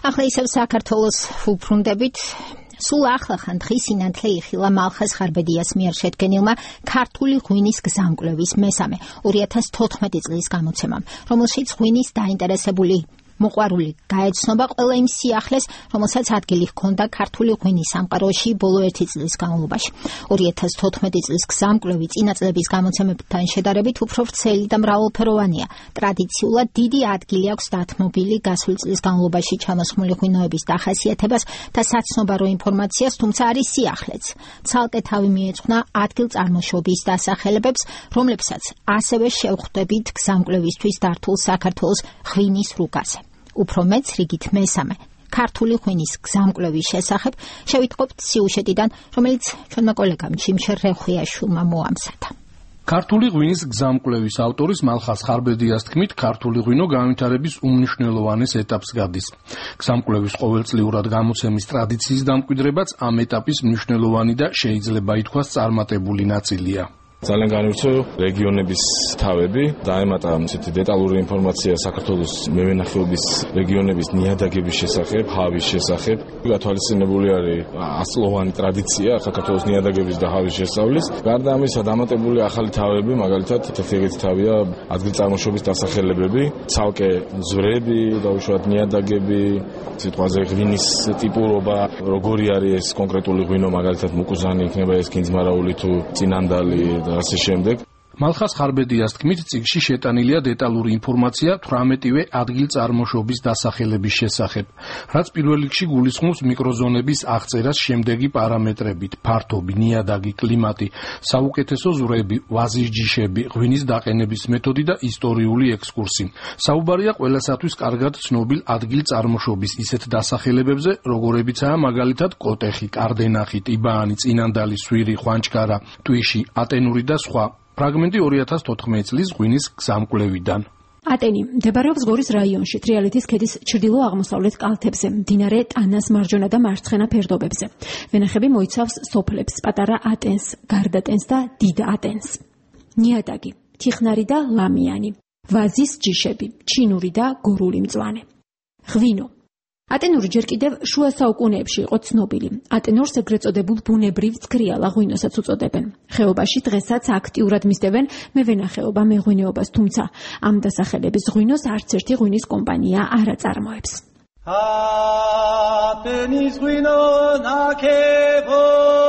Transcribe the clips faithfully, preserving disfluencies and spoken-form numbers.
ახლა ისევ საქართველოს უბრუნდებით სულ ახლახან დღის სინათლე იხილა მალხაზ ხარბედიას მიერ შედგენილმა ქართული ღვინის გზამკვლევის მესამე ორი ათას თოთხმეტი წლის გამოცემამ, რომელშიც ღვინის დაინტერესებული მოყვარული გაეცნობა ყველა იმ სიახლეს, რომელსაც ადგილი ჰქონდა ქართული ღვინის სამყაროში ბოლო ერთი წლის განმავლობაში. ორი ათას თოთხმეტი წლის გზამკვლევი წინა წლების გამოცემებთან შედარებით უფრო ვრცელი და მრავალფეროვანია. ტრადიციულად დიდი ადგილი აქვს დათმობილი გასული წლის განმავლობაში ჩამოსხმული ღვინოების დახასიათებას და საცნობარო ინფორმაციას, თუმცა არის სიახლეც. ცალკე თავი მიეძღვნა ადგილწარმოშობის დასახელებებს, რომლებსაც ასევე შევხვდებით გზამკვლევისთვის დართულ საქართველოს ღვინის რუკაზე. უფრო მეც რიგით მესამე ქართული ღვინის გზამკვლევის შესახებ შევიტყობთ სიუჟეტიდან, რომელიც ჩვენმა კოლეგამ ჩიმშერ რეხვიაშვილმა მოამზადა. ქართული ღვინის გზამკვლევის ავტორის მალხაზ ხარბედიას თქმით, ქართული ღვინო განვითარების უმნიშვნელოვანეს ეტაპს გადის. გზამკვლევის ყოველწლიურად გამოცემის ტრადიციის დამკვიდრებაც ამ ეტაპის მნიშვნელოვანი და შეიძლება ითქვას წარმატებული ნაწილია. ძალიან განვიცო რეგიონების თავები, დაემატა ისეთი დეტალური ინფორმაცია საქართველოს მევენახეობის რეგიონების ნიადაგების შესახებ, ჰავის შესახებ. გათვალისწინებული არის ასწლოვანი ტრადიცია საქართველოს ნიადაგების და ჰავის შესწავლის. გარდა ამისა, დამატებული ახალი თავები, მაგალითად, ერთ-ერთი ეგეთი თავია ადგილწარმოშობის დასახელებები, ცალკე ძვრები, დაუშვათ ნიადაგები, სიტყვაზე ღვინის ტიპურობა, როგორი არის ეს კონკრეტული ღვინო, მაგალითად მუკუზანი იქნება ეს კინძმარაული თუ წინანდალი და ასე შემდეგ. მალხაზ ხარბედიას თქმით, წიგნში შეტანილია დეტალური ინფორმაცია თვრამეტივე ადგილწარმოშობის დასახელების შესახებ, რაც პირველ რიგში გულისხმობს მიკროზონების აღწერას შემდეგი პარამეტრებით: ფართობი, ნიადაგი, კლიმატი, საუკეთესო ზვრები, ვაზის ჯიშები, ღვინის დაყენების მეთოდი და ისტორიული ექსკურსი. საუბარია ყველასათვის კარგად ცნობილ ადგილწარმოშობის ისეთ დასახელებებზე, როგორებიცაა მაგალითად კოტეხი, კარდენახი, ტიბაანი, წინანდალი, სვირი, ხვანჩქარა, ტვიში, ატენური და სხვა. ფრაგმენტი ორი ათას თოთხმეტი წლის ღვინის გზამკვლევიდან. ატენი მდებარეობს გორის რაიონში, თრიალეთის ქედის ჩრდილო-აღმოსავლეთ კალთებზე, მდინარე ტანას მარჯვენა და მარცხენა ფერდობებზე. ვენახები მოიცავს სოფლებს, პატარა ატენს, გარდატენს და დიდ ატენს. ნიადაგი, თიხნარი და ლამიანი, ვაზის ჯიშები, ჩინური და გორული მწვანე. ღვინო. ატენური ჯერ კიდევ შუა საუკუნეებში იყო ცნობილი. ატენურს ეგრეთ წოდებულ ბუნებრივ ცქრიალა ღვინოსაც უწოდებენ. ხეობაში დღესაც აქტიურად მისდევენ მევენახეობა მეღვინეობას, თუმცა ამ დასახელების ღვინოს არც ერთი ღვინის კომპანია არ აწარმოებს. ატენის ღვინო ნაკებო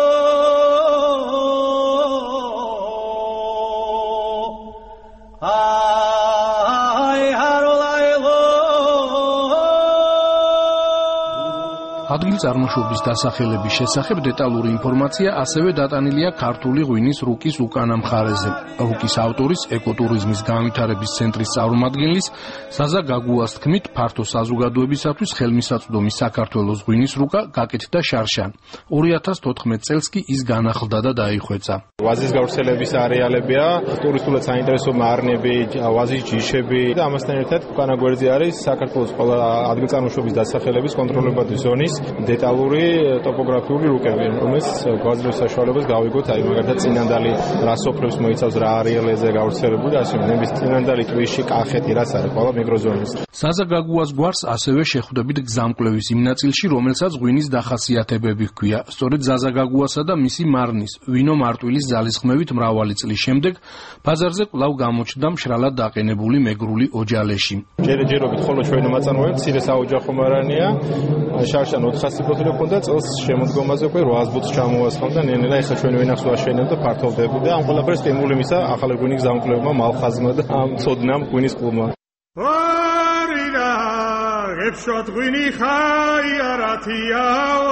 ადგილწარმოშობის დასახელების შესახებ დეტალური ინფორმაცია ასევე დატანილია ქართული ღვინის რუკის უკანა მხარეზე. რუკის ავტორის ეკოტურიზმის განვითარების ცენტრის წარმომადგენლის ზაზა გაგუას თქმით, ფართო საზოგადოებისათვის ხელმისაწვდომი საქართველოს ღვინის რუკა გაკეთდა შარშან. ორი ათას თოთხმეტი წელს კი ის განახლდა და დაიხვეწა. ვაზის გავრცელების არეალებია, ტურისტულად საინტერესო მარნები, ვაზის ჯიშები და ამასთან ერთად უკანა გვერდზე არის საქართველოს ყველა ადგილწარმოშობის დასახელების კონტროლებადი ზონის დეტალური ტოპოგრაფიული რუკები, რომელიც გვაძლევს საშუალებას გავიგოთ, აი მაგალითად წინანდალი რა სოფლებს მოიცავს, რა არეალებზე გავრცელებული, ასე ნების წინანდალი, ტვიში, კახეთი, რაც არის ყველა მიკროზონის. ზაზა გაგუას გვარს ასევე შეხვდებით გზამკვლევის იმ ნაწილში, რომელსაც ღვინის დახასიათებები ჰქვია. სწორედ ზაზა გაგუასა და მისი მარნის, ვინო მარტვილის ძალისხმევით მრავალი წლის შემდეგ ბაზარზე კვლავ გამოჩნდა მშრალად დაყენებული მეგრული ოჯალეში. ჯერჯერობით ხოლო ჩვენ მოწამოებთ, მცირე საოჯახო მარანია, შარშან ოთხასი ბოთლი ჰქონდა, წელს შემოდგომაზე უკვე რვაას ბოთლს ჩამოასხამდა, ნელ-ნელა ეხლა ჩვენ ვენახს ვაშენებ და ფართოვდება და ამ ყველაფერს სტიმული მისცა ახალი ღვინის გზამკვლევებმა, მალხაზმა და ამ ცოდნამ ღვინის კლუბმა. ვარინა ებშოთ ღვინი ხაიარათია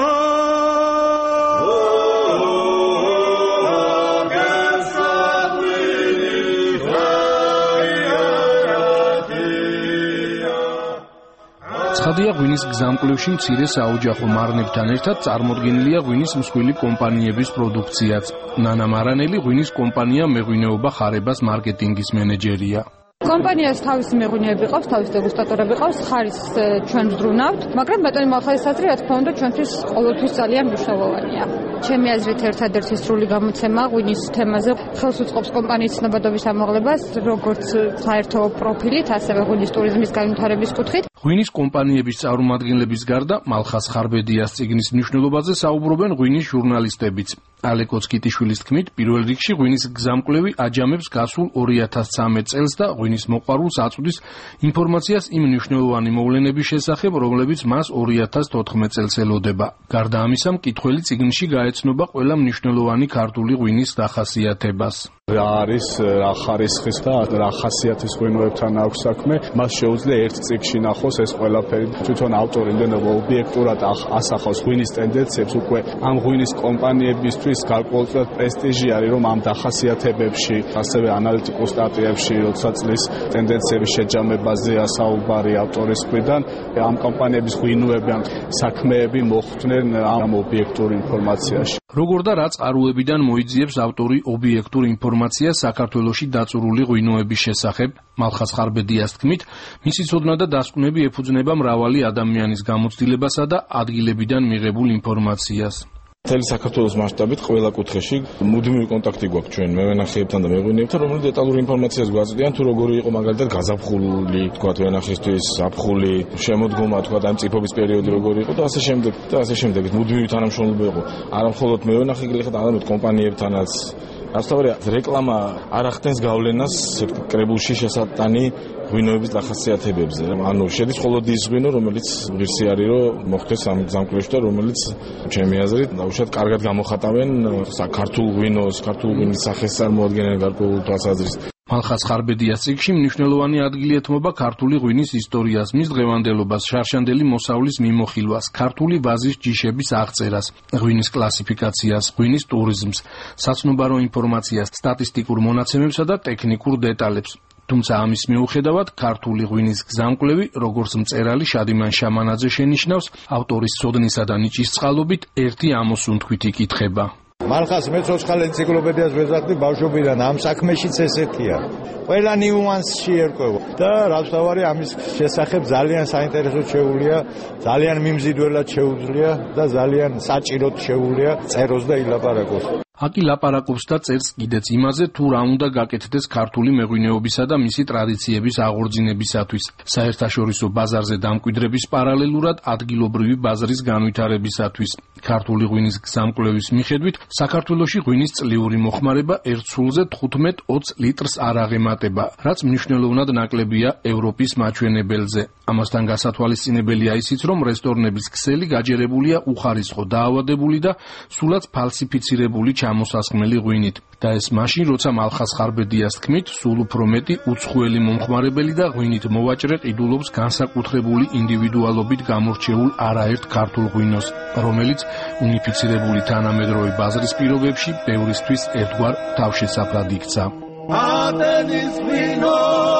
ცხადია, ღვინის გზამკვლევში მცირე საოჯახო მარნებთან ერთად წარმოდგენილია ღვინის მსხვილი კომპანიების პროდუქციაც. ნანა მარანელი ღვინის კომპანია მეღვინეობა ხარებას მარკეტინგის მენეჯერია. კომპანიას თავისი მეღვინეები ყავს, თავისი დეგუსტატორები ყავს, ხარისს ჩვენ ვზრუნავთ, მაგრამ ბატონი მალხაზის აზრი, რა თქმა უნდა, ჩვენთვის ყოველთვის ძალიან მნიშვნელოვანია. ჩემი აზრით, ერთადერთი სრული გამოცემა ღვინის თემაზე ხელს უწყობს კომპანიის ცნობადობის ამაღლებას, როგორც საერთო პროფილით, ასევე ღვინის ტურიზმის განვითარების კუთხით. ღვინის კომპანიების წარმომადგენლების გარდა მალხაზ ხარბედიას წიგნის მნიშვნელობაზე საუბრობენ ღვინის ჟურნალისტებიც. ალეკო ცკიტიშვილის თქმით, პირველ რიგში ღვინის გზამკვლევი აჯამებს გასულ ორი ათას ცხრამეტ წელს და ღვინის მოყვარულს აწვდის ინფორმაციას იმ მნიშვნელოვანი მოვლენების შესახებ, რომლებიც მას ორი ათას თოთხმეტ წელს ელოდება. გარდა ამისა, მკითხველი წიგნში გაეცნობა ყველა მნიშვნელოვანი ქართული ღვინის დახასიათებას. რა არის, რა ხარისხის და რა ხასიათის ღვინოებთან აქვს საქმე, მას შეუძლია ერთ წიგნში ნახოს ეს ყველაფერი. თვითონ ავტორი იმდენობა ობიექტურად ასახავს ღვინის ტენდენციებს, უკვე ამ ღვინის კომპანიებისთვის გარკვეულწილად პრესტიჟი არის, რომ ამ დახასიათებებში, ასევე ანალიტიკურ სტატიებში, როცა წლის ტენდენციების შეჯამებაზეა საუბარი ავტორის მხრიდან, ამ კომპანიების ღვინოები, ამ საქმეები მოხვდნენ ამ ობიექტურ ინფორმაციაში. როგორ და რა წყაროებიდან მოიძიებს ავტორი ობიექტურ ინფორმაციას საქართველოში დაწურული ღვინოების შესახებ? მალხაზ ხარბედიას თქმით, მისი ცოდნა და დასკვნები ეფუძნება მრავალი ადამიანის გამოცდილებასა და ადგილებიდან მიღებულ ინფორმაციას. მთელი საქართველოს მასშტაბით ყველა კუთხეში მუდმივი კონტაქტი გვაქვს ჩვენ მევენახეებთან და მეღვინეებთან, რომლებიც დეტალური ინფორმაციას გვაწვდიან, თუ როგორი იყო მაგალითად გაზაფხული, თქვათ ვენახისთვის ზაფხული, შემოდგომა, თქვათ ამ წიფობის პერიოდი როგორი იყო და ასე შემდეგ და ასე შემდეგ. მუდმივი თანამშრომლობა იყო არა მხოლოდ მევენახეებთან, არამედ კომპანიებთანაც. ასთავარია, რეკლამა არ ახდენს გავლენას კრებულში შესატანი ღვინოების დახასიათებებზე. ანუ შედის მხოლოდ ის ღვინო, რომელიც ღირსი არის, რომ მოხდეს ამ გზამკვლევში და რომელიც ჩემი აზრით დაუშვათ კარგად გამოხატავენ საქართველოს ღვინოს, საქართველოს ღვინის სახეს წარმოადგენენ გარკვეულ თვალსაზრისით. მალხაზ ხარბედიას წიგნში მნიშვნელოვანი ადგილი ეთმობა ქართული ღვინის ისტორიას, მის დღევანდელობას, შარშანდელი მოსავლის მიმოხილვას, ქართული ვაზის ჯიშების აღწერას, ღვინის კლასიფიკაციას, ღვინის ტურიზმს, საცნობარო ინფორმაციას, სტატისტიკურ მონაცემებსა და ტექნიკურ დეტალებს. თუმცა ამის მიუხედავად, ქართული ღვინის გზამკვლევი, როგორც მწერალი შადიმან შამანაძე შენიშნავს, ავტორის ცოდნისა და ნიჭის წყალობით ერთი ამოსუნთქვით იკითხება. მალხაზ მე ცოცხალ ენციკლოპედიას ვეზარდი ბავშვობიდან, ამ საქმეშიც ესეთია. ყველა ნიუანსში ერკვევა და რასთავარი ამის შესახებ ძალიან საინტერესო შეუულია, ძალიან მიმზიდველად შეუძლია და ძალიან საჭიროდ შეუულია წეროს და ილაპარაკოს. აკი ლაპარაკობს და წერს კიდეც იმაზე, თუ რა უნდა გაკეთდეს ქართული მეღვინეობისა და მისი ტრადიციების აღორძინებისათვის, საერთაშორისო ბაზარზე დამკვიდრების პარალელურად ადგილობრივი ბაზრის განვითარებისათვის. ქართული ღვინის გზამკვლევის მიხედვით, საქართველოში ღვინის წლიური მოხმარება ერთ სულზე თხუთმეტ ოცდაოც litrს არ აღემატება, რაც მნიშვნელოვნად ნაკლებია ევროპის მაჩვენებელზე. ამასთან გასათვალისწინებელია ისიც, რომ რესტორნების ქსელი გაჯერებულია უხარისხო, დაავადებული და სულაც ფალსიფიცირებული მოსასხმელი ღვინით და ეს მაშინ, როცა მალხაზ ხარბედიას თქმით, სულ უფრო მეტი უცხოელი მომხმარებელი და ღვინით მოვაჭრე ყიდულობს განსაკუთრებული ინდივიდუალობით გამორჩეულ არაერთ ქართულ ღვინოს, რომელიც უნიფიცირებული თანამედროვე ბაზრის პირობებში ბევრისთვის ერთგვარ თავშესაფრად იქცა. ატენის ღვინო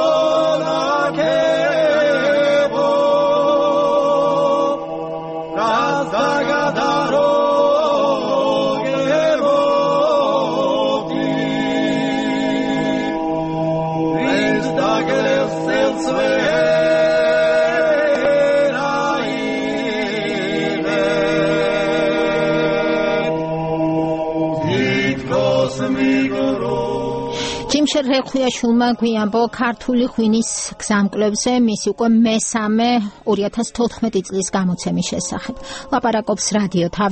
ჯიმშერ რეხვიაშვილმა გვიანბო ქართული ღვინის გზამკვლევზე მისი უკვე მესამე ორი ათას თოთხმეტი წლის გამოცემის შესახებ. ლაპარაკობს რადიო